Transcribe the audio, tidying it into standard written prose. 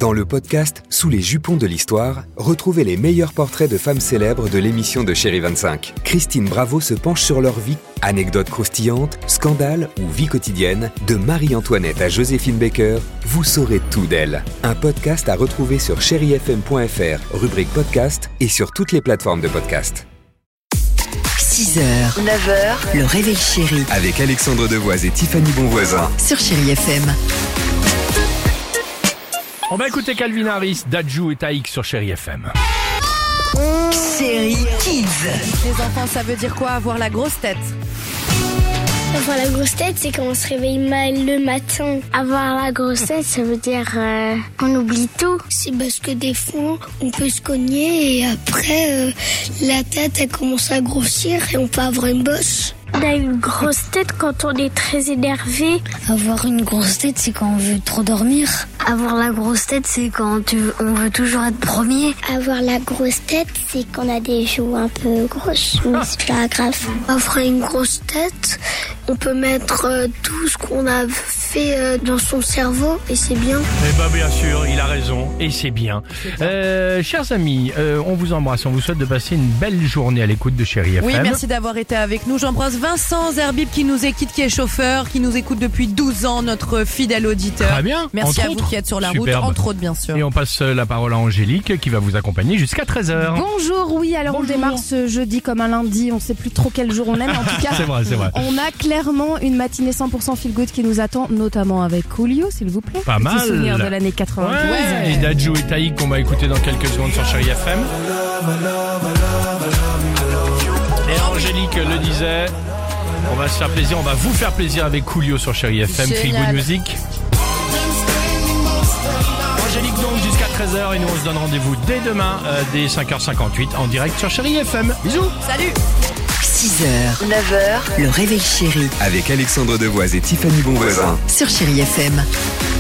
Dans le podcast Sous les jupons de l'histoire, retrouvez les meilleurs portraits de femmes célèbres de l'émission de Chérie 25. Christine Bravo se penche sur leur vie. Anecdotes croustillantes, scandales ou vie quotidienne, de Marie-Antoinette à Joséphine Baker, vous saurez tout d'elle. Un podcast à retrouver sur chérifm.fr, rubrique podcast et sur toutes les plateformes de podcast. 6h, 9h, le réveil chéri. Avec Alexandre Devoise et Tiffany Bonvoisin. Sur Chérie FM. On va écouter Calvin Harris, Dadju et Taïk sur Chérie FM. Chérie Kids. Les enfants, ça veut dire quoi, avoir la grosse tête? Avoir la grosse tête, c'est quand on se réveille mal le matin. Avoir la grosse tête, ça veut dire qu'on oublie tout. C'est parce que des fois, on peut se cogner et après, la tête, elle commence à grossir et on peut avoir une bosse. On a une grosse tête quand on est très énervé. Avoir une grosse tête, c'est quand on veut trop dormir. Avoir la grosse tête, c'est quand on veut toujours être premier. Avoir la grosse tête, c'est qu'on a des joues un peu grosses, mais c'est pas grave. Avoir une grosse tête, on peut mettre tout ce qu'on a fait dans son cerveau et c'est bien. Eh ben bien sûr, il a raison et c'est bien. Chers amis, on vous embrasse, on vous souhaite de passer une belle journée à l'écoute de Chérie FM. Oui, merci d'avoir été avec nous. J'embrasse Vincent Zerbib qui nous écoute, qui est chauffeur, qui nous écoute depuis 12 ans, notre fidèle auditeur. Très bien. Merci Entre à autres. vous qui êtes sur la Superbe. route, entre autres bien sûr. Et on passe la parole à Angélique qui va vous accompagner jusqu'à 13h. Bonjour, oui, alors Bonjour. on démarre ce jeudi comme un lundi, on sait plus trop quel jour on est, mais en tout cas, C'est vrai. on a clairement une matinée 100% feel good qui nous attend, notamment avec Coolio, s'il vous plaît. Pas mal. Petit souvenir de l'année 92. Ouais. Et Dadju et Taïk qu'on va écouter dans quelques secondes sur Chérie FM. Et Angélique le disait, on va se faire plaisir, on va vous faire plaisir avec Coolio sur Chérie FM, Feel Génial. Good Music. Angélique donc jusqu'à 13h et nous on se donne rendez-vous dès demain dès 5h58 en direct sur Chérie FM. Bisous. Salut. 6h, 9h, le réveil chéri. Avec Alexandre Devoise et Tiffany Bonvoisin. Sur Chérie FM.